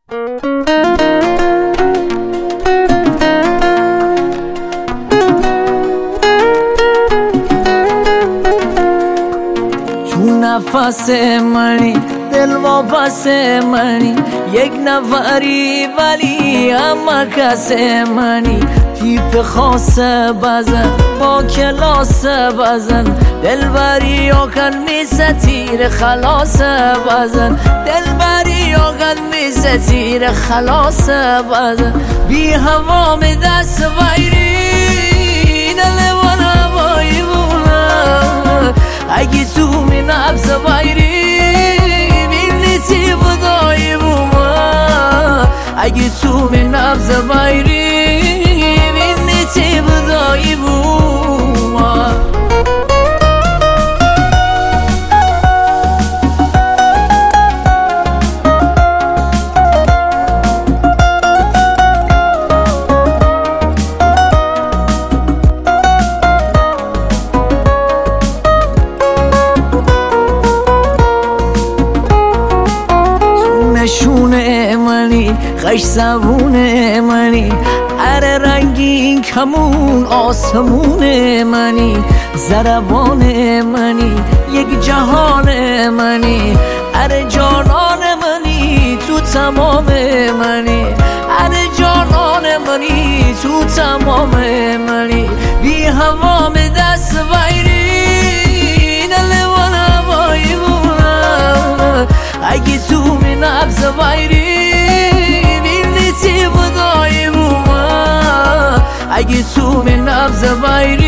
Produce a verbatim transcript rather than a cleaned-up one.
تو نفس منی دل واپس منی، یک نفری ولی اما کس منی. تیپ خاص بزن با کلاس بزن، دلبری آکن میسه تیر خلاص بزن، دلبری آکن میسه تیر خلاص بزن. بی هوا می دست ویری دلوان هوایی بونه، اگه تو می نبز ویری بیلی تی بدایی بومه، اگه تو می نبز ویری بیلی تی بدایی بومه. نشونه منی خش زبون منی، هر رنگین کمون آسمون منی. زربان منی یک جهان منی، هر جانان منی تو تمام منی، هر جانان منی تو تمام منی. بی هوا می دست ویری دلوان هوایی بونه، اگه تو می نبز ویری بیلی تی بدایی بومه، اگه تو می نبز ویری